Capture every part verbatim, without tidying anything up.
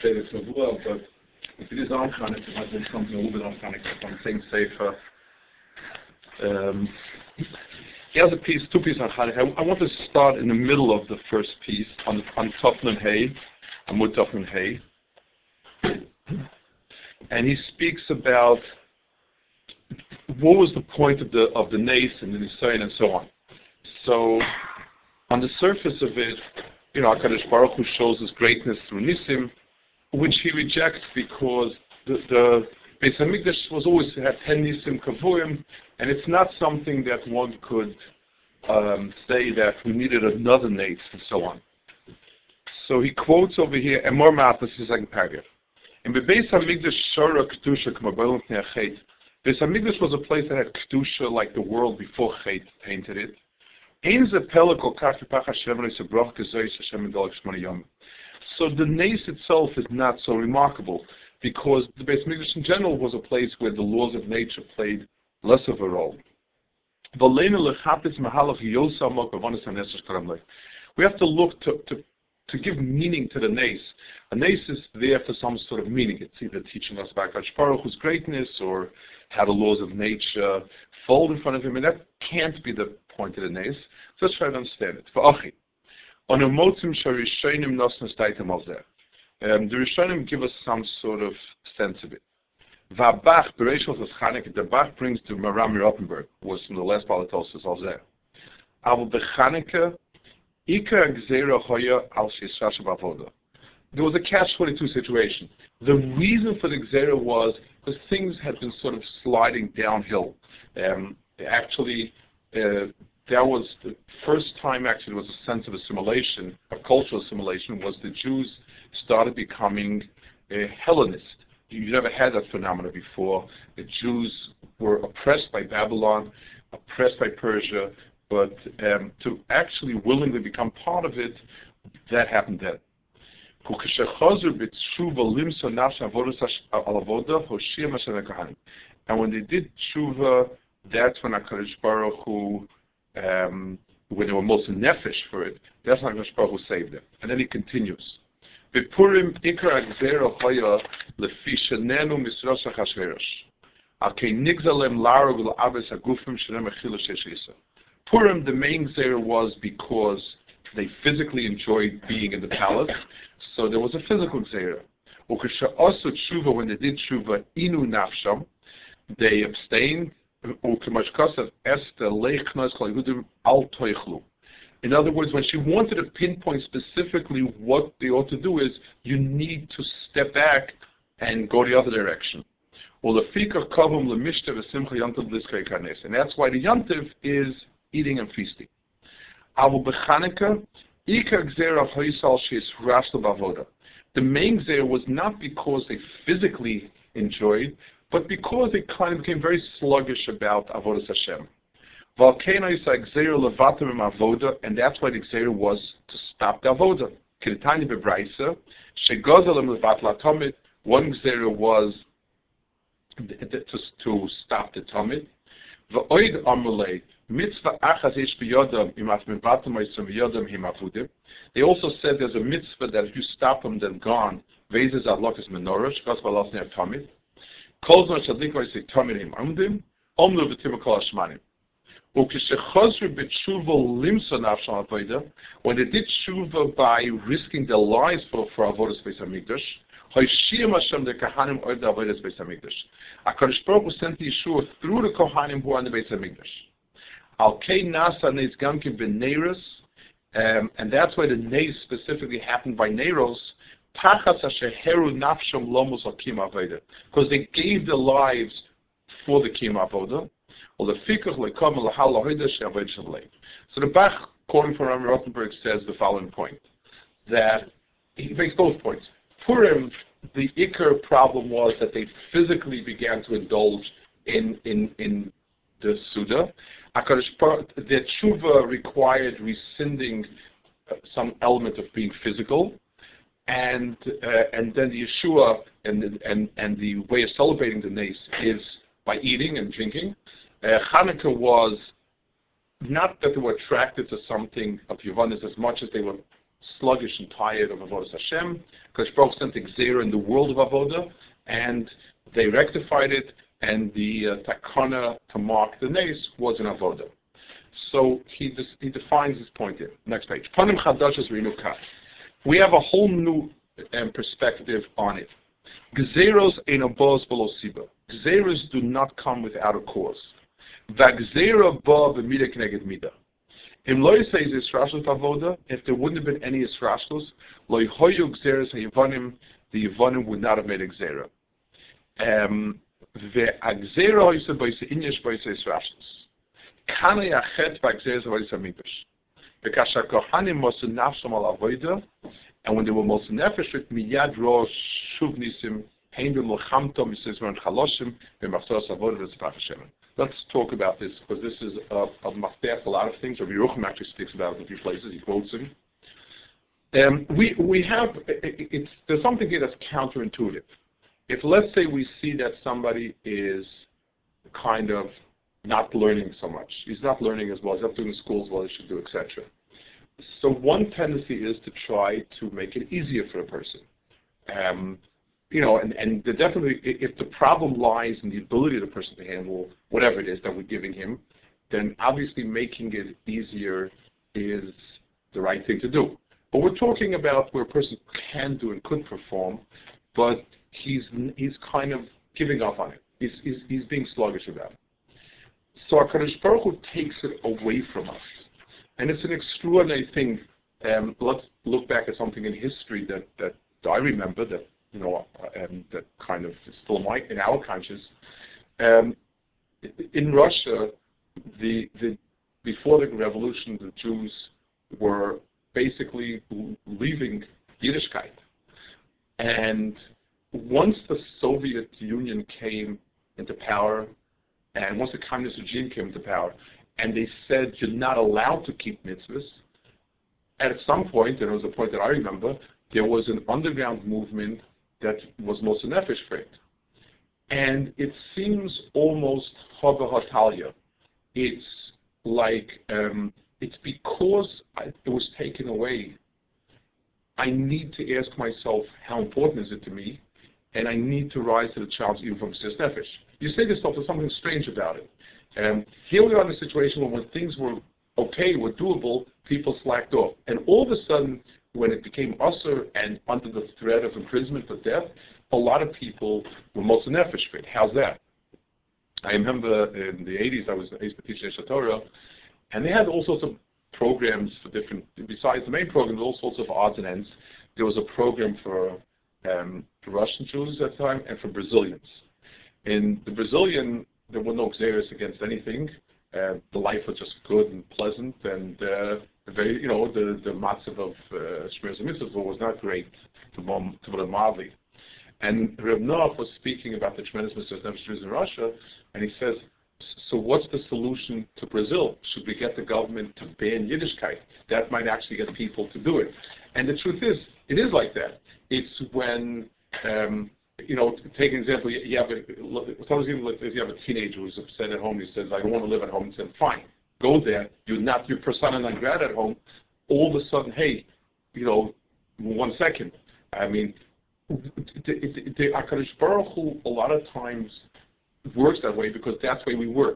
David Savua, but if it is on Chanukah, it might be something a little bit on Chanukah. So I'm saying safer. Um, here's a piece, two pieces on Chanukah. I, I want to start in the middle of the first piece on on Tofnun Hay, Amud Tofnun Hay, and he speaks about what was the point of the of the Nace and the Nisayon and so on. So on the surface of it, you know, HaKadosh Baruch Hu shows his greatness through Nisim, which he rejects because the, the Beis Hamikdash was always had ten Nisim Kavuyim, and it's not something that one could um, say that we needed another Nace and so on. So he quotes over here, and more math, this is the second paragraph. In the Beis Hamikdash Shara Kedusha K'mabelim Pnei Chet. Beis Hamikdash was a place that had Kedusha like the world before Chet painted it. So the Nace itself is not so remarkable because the Beis Hamikdash in general was a place where the laws of nature played less of a role. We have to look to, to, to give meaning to the Nace. A Nace is there for some sort of meaning. It's either teaching us about HaKadosh Baruch Hu's greatness or how the laws of nature fold in front of him, and that can't be the point of the Nace. So let's try to understand it. For Achi, on a motzim sharishonim nosnas taitem al zeh. The Rishonim give us some sort of sense of it. Va'bach bereishos as Chanukah, the Bach brings to Maram Rothenberg, was from the last part of Tosfos al zeh. Aval beChanukah, ikar gzeira hoya al sheisrash ba'avoda. There was a catch twenty-two situation. The reason for the gzeira was because things had been sort of sliding downhill. Um, actually, uh, that was the first time actually there was a sense of assimilation, a cultural assimilation, was the Jews started becoming uh, Hellenist. You never had that phenomenon before. The Jews were oppressed by Babylon, oppressed by Persia, but um, to actually willingly become part of it, that happened then. And when they did tshuva, that's when HaKadosh Baruch Hu, um, when they were most nefesh for it, that's when HaKadosh Baruch Hu saved them. And then he continues. Purim the main gzera was because they physically enjoyed being in the palace, so there was a physical gzera. Also tshuva, when they did tshuva, inu nafsham, they abstained. In other words, when she wanted to pinpoint specifically what they ought to do is, you need to step back and go the other direction. And that's why the Yantiv is eating and feasting. The main gzera was not because they physically enjoyed, but because they kind of became very sluggish about Avodas Hashem. And that's why the gzera was to stop the Avodah. One gzera was to, to stop the Tamid. They also said there's a mitzvah that if you stop them, then gone. When they did tshuva by risking their lives for, for Avodas Beis Hamikdash, HaKadosh Baruch Hu sent the Yeshua through the Kohanim who are in the Beis Hamikdash. Um, and that's why the Nace specifically happened by Neros, because they gave their lives for the Kiyum Avodah. So the Bach, quoting from Rami Rothenberg, says the following point, that he makes both points. Purim, the Iker problem was that they physically began to indulge in in, in the Suda. The tshuva required rescinding some element of being physical, and uh, and then the Yeshua and and and the way of celebrating the Nace is by eating and drinking. Uh, Hanukkah was not that they were attracted to something of Yavanis as much as they were sluggish and tired of Avodas Hashem. Kadosh Baruch sent Gzeira in the world of Avodah, and they rectified it, and the uh, takana to mark the nace was in Avodah. So he dis- he defines his point here. Next page. Panim Chadashas Rinukat. We have a whole new um, perspective on it. Gzeiros ein abos below siba. Gzeiros do not come without a cause. Vagzeira ba b'mida k'neged mida. Im lo yisei is Yisrashlos avoda. If there wouldn't have been any Yisrashlos, lo yihoyu gzeiros hayivanim, the Yivanim would not have made a gzeira. Um, Ve'agzeira hoyse b'yise inyesh b'yise Yisrashlos. Kana yachet v'agzeiros b'yise midrash. V'kasha kohanim mosu nafsham al avoda. And when they were most nefesh with miyad rosh shuvnisim hein b'mulchamto misizman chaloshim b'machzos avoda v'tzipach Hashem. Let's talk about this, because this is a, a maftech, a lot of things. Rabbi Yerucham actually speaks about it in a few places. He quotes him. Um, we we have it, it's there's something here that's counterintuitive. If let's say we see that somebody is kind of not learning so much, he's not learning as well, he's not doing the school as well as he should do, et cetera. So one tendency is to try to make it easier for a person. Um, you know, and, and the definitely, if the problem lies in the ability of the person to handle whatever it is that we're giving him, then obviously making it easier is the right thing to do. But we're talking about where a person can do and could perform, but he's he's kind of giving up on it. He's he's, he's being sluggish about it. So HaKadosh Baruch Hu takes it away from us. And it's an extraordinary thing. Um, let's look back at something in history that, that I remember that you know um, that kind of is still in, my, in our conscious. Um, in Russia, the the before the revolution, the Jews were basically leaving Yiddishkeit, and once the Soviet Union came into power, and once the communist regime came into power, and they said you're not allowed to keep mitzvahs, at some point, and it was a point that I remember, there was an underground movement that was Moser Nefesh for it. And it seems almost Haba Hatalia. It's like, um, it's because I, it was taken away. I need to ask myself, how important is it to me? And I need to rise to the challenge even from Moser Nefesh. You say to yourself, there's something strange about it. Um, here we are in a situation where when things were okay, were doable, people slacked off. And all of a sudden, when it became usher and under the threat of imprisonment or death, a lot of people were Moser Nefesh for it. How's that? I remember in the eighties, I was I used to teach Neshama Torah, and they had all sorts of programs for different, besides the main program, all sorts of odds and ends. There was a program for, um, for Russian Jews at the time and for Brazilians. In the Brazilian, there were no xeris against anything. Uh, the life was just good and pleasant, and uh, very, you know, the the matzav of Shmiras HaMitzvot was not great to mom to the Mavli. And Reb Noach was speaking about the tremendous mitzvahs of Jews in Russia, and he says, so what's the solution to Brazil? Should we get the government to ban Yiddishkeit? That might actually get people to do it. And the truth is, it is like that. It's when um, you know, take an example. You have a, sometimes even if you have a teenager who's upset at home, he says, "I don't want to live at home." He said, "Fine, go there. You're not your persona non grata at home." All of a sudden, hey, you know, one second. I mean, the, the HaKadosh Baruch Hu a lot of times works that way because that's the way we work.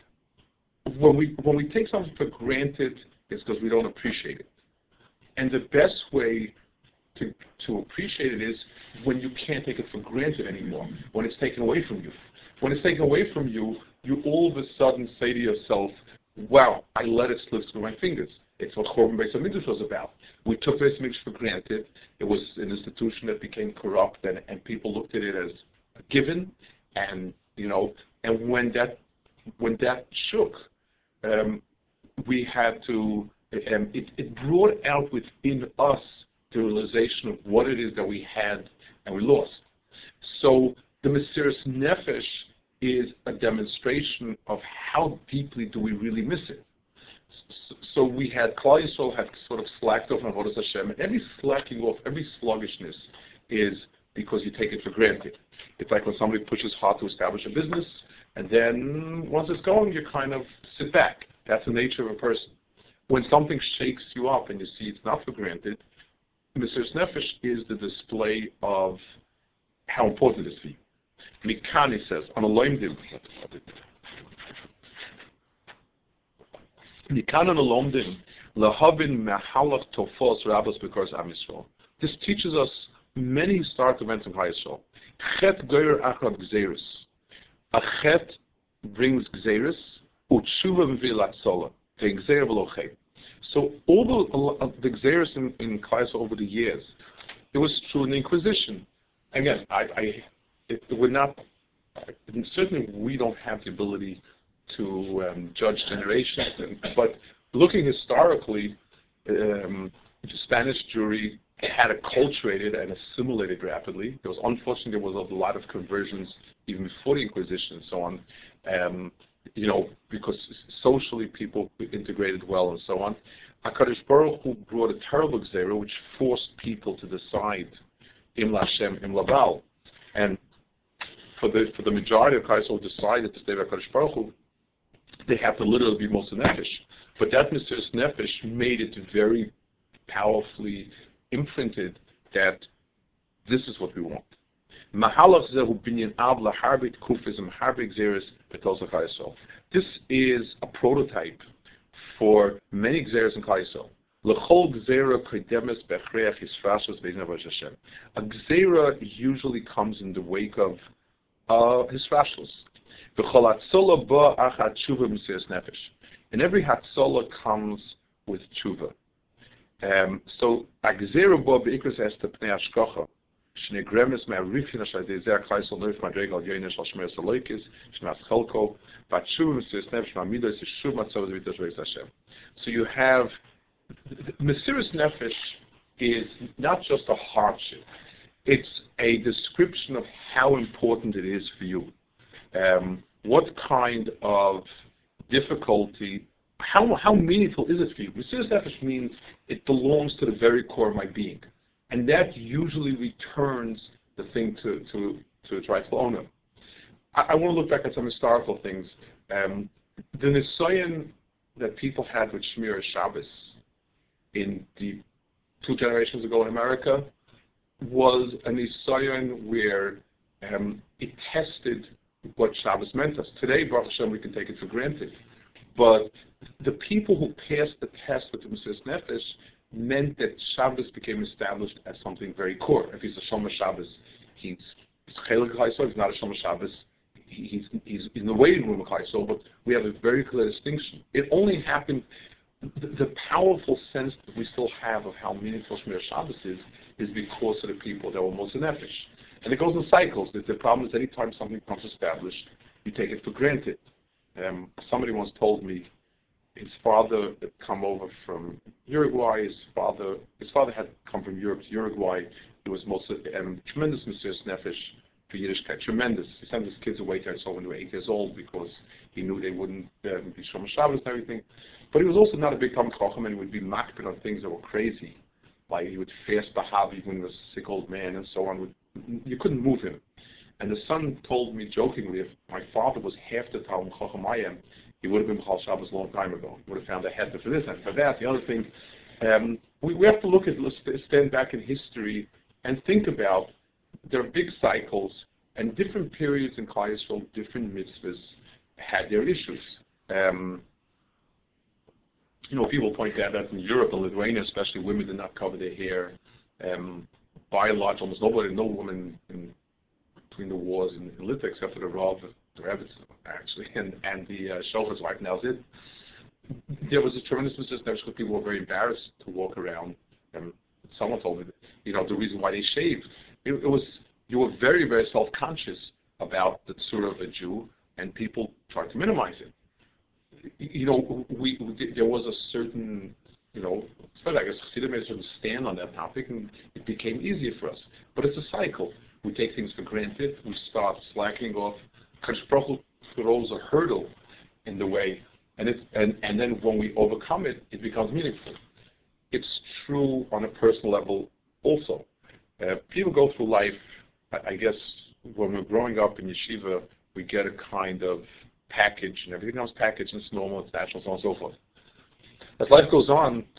When we when we take something for granted, it's because we don't appreciate it. And the best way to to appreciate it is when you can't take it for granted anymore, when it's taken away from you. When it's taken away from you, you all of a sudden say to yourself, wow, I let it slip through my fingers. It's what Chorban Beis HaMikdash was about. We took Beis HaMikdash for granted. It was an institution that became corrupt, and, and people looked at it as a given, and, you know, and when that when that shook, um, we had to, um, it, it brought out within us the realization of what it is that we had and we lost. So the Mesiras Nefesh is a demonstration of how deeply do we really miss it. So, so we had, Klal Yisrael had sort of slacked off on Avodas Hashem, and every slacking off, every sluggishness is because you take it for granted. It's like when somebody pushes hard to establish a business, and then once it's going, you kind of sit back. That's the nature of a person. When something shakes you up and you see it's not for granted, Mesiris Nefesh is the display of how important it is for you. Mikani says, on a loimdim, Mikani on a loimdim, lahavin mehalach tofos rabbos because Am Yisrael. This teaches us many historic events in Klal Yisrael. Chet goyer achad gzeirus. A chet brings gzeirus, utshuva mvil atzola. The gzeir v'lochei. So all the, uh, the gzeirus in, in Klal Yisrael over the years, it was true in the Inquisition. Again, I, I it, it would not. Certainly, we don't have the ability to um, judge generations, and, but looking historically, um, the Spanish Jewry had acculturated and assimilated rapidly. There was, unfortunately, there was a lot of conversions even before the Inquisition and so on, um, you know, because socially people integrated well and so on. HaKadosh Baruch Hu brought a terrible gzera which forced people to decide im Lashem, im Laval. And for the for the majority of Klal Yisrael who decided to stay with HaKadosh Baruch Hu, they had to literally be Moshe Nefesh. But that Mesiris Nefesh made it very powerfully imprinted that this is what we want. This is a prototype for many gzeras in Klal Yisrael. A gzera usually comes in the wake of uh, hisrashlos. And every hatzola comes with tshuva. Um, so, a gzera bo beikros est pnei hashkocha. Shnegremes me'arifin asher dezer Klal Yisrael noif madrega al yonesh al shmeres aloikis shmas cholko v'tshuva Mesiris Nefesh ma'amidos yishuv matzavos v'yitosh Hashem. So you have Mesiris Nefesh is not just a hardship; it's a description of how important it is for you. Um, what kind of difficulty, how how meaningful is it for you? Mesiris Nefesh means it belongs to the very core of my being, and that usually returns the thing to to to its rightful owner. I, I want to look back at some historical things. Um, the Nisayan that people had with Shmir Shabbos in the two generations ago in America was a Nisayan where um, it tested what Shabbos meant us. Today, Baruch Hashem, we can take it for granted. But the people who passed the test with the Mesiris Nefesh meant that Shabbos became established as something very core. If he's a Shomer Shabbos, he's Chelik Chayso. If he's not a Shomer Shabbos, he's, he's in the waiting room of Chayso. But we have a very clear distinction. It only happened. The, the powerful sense that we still have of how meaningful Shmir Shabbos is is because of the people that were Moshe Nefesh. And it goes in cycles. The, the problem is anytime something becomes established, you take it for granted. Um, somebody once told me his father had come over from Uruguay. His father, his father had come from Europe to Uruguay. He was most um, tremendous Mesiris Nefesh for Yiddishkeit. Tremendous. He sent his kids away to Israel when they were eight years old because he knew they wouldn't um, be Shomer Shabbos and everything. But he was also not a big Talmid Chacham, and he would be makpid on things that were crazy, like he would fast Bahav even when he was a sick old man and so on. You couldn't move him. And the son told me jokingly, if my father was half the Talmid Chacham I am, he would have been B'chal Shabbos a long time ago. He would have found a head for this and for that. The other thing, um, we, we have to look at, let's stand back in history and think about, there are big cycles, and different periods in Klal Yisrael, different mitzvahs had their issues. Um, you know, people point out that in Europe and Lithuania, especially, women did not cover their hair. Um, by and large, almost nobody, no woman in between the wars in, in Lithuania, except for the Rav, the Rebbe, actually, and, and the uh, Shofet's wife, Nalzid. There was a tremendous Mesiris Nefesh because people were very embarrassed to walk around. And someone told me that, you know, the reason why they shaved, it, it was, you were very, very self-conscious about the tzura of a Jew, and people tried to minimize it. You know, we, we there was a certain, you know, I guess Chassidim made a certain stand on that topic, and it became easier for us. But it's a cycle. We take things for granted. We start slacking off. Kadosh Baruch Hu throws a hurdle in the way, and it and, and then when we overcome it, it becomes meaningful. It's true on a personal level also. Uh, people go through life. I, I guess when we're growing up in yeshiva, we get a kind of package, and everything comes packaged, and it's normal, it's natural, so on and so forth. As life goes on,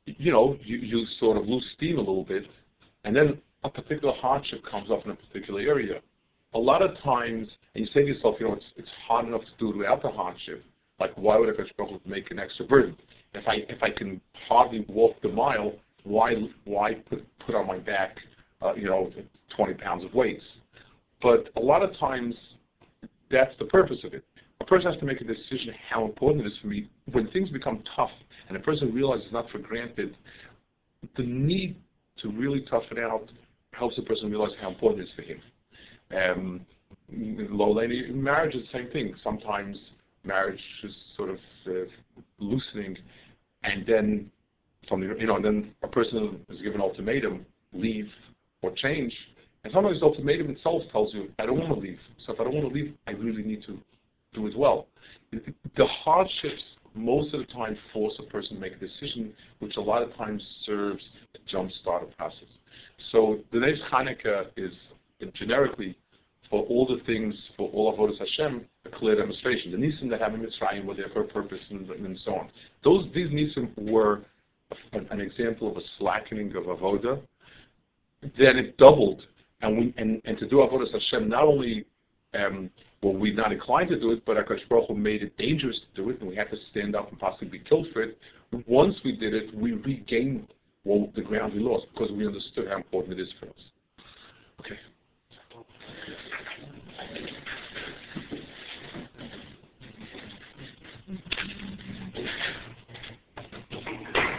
you know, you, you sort of lose steam a little bit, and then a particular hardship comes up in a particular area. A lot of times, and you say to yourself, you know, it's it's hard enough to do it without the hardship. Like, why would I make an extra burden? If I if I can hardly walk the mile, why why put put on my back, uh, you know, twenty pounds of weights? But a lot of times, that's the purpose of it. A person has to make a decision how important it is for me. When things become tough, and a person realizes not for granted, the need to really tough it out helps a person realize how important it is for him. Um, low lady, marriage is the same thing. Sometimes marriage is sort of uh, loosening, and then something, you know, and then a person is given an ultimatum, leave or change, and sometimes the ultimatum itself tells you, I don't want to leave. So if I don't want to leave, I really need to do as well. The hardships most of the time force a person to make a decision, which a lot of times serves to jumpstart a process. So the Nes Hanukkah is generically, for all the things, for all Avodas Hashem, a clear demonstration. The Nisim that have in Mitzrayim were there for a purpose, and, and so on. Those these Nisim were an, an example of a slackening of Avodah. Then it doubled, and we and, and to do Avodas Hashem, not only um, were we not inclined to do it, but HaKadosh Baruch Hu made it dangerous to do it, and we had to stand up and possibly be killed for it. Once we did it, we regained well, the ground we lost, because we understood how important it is for us.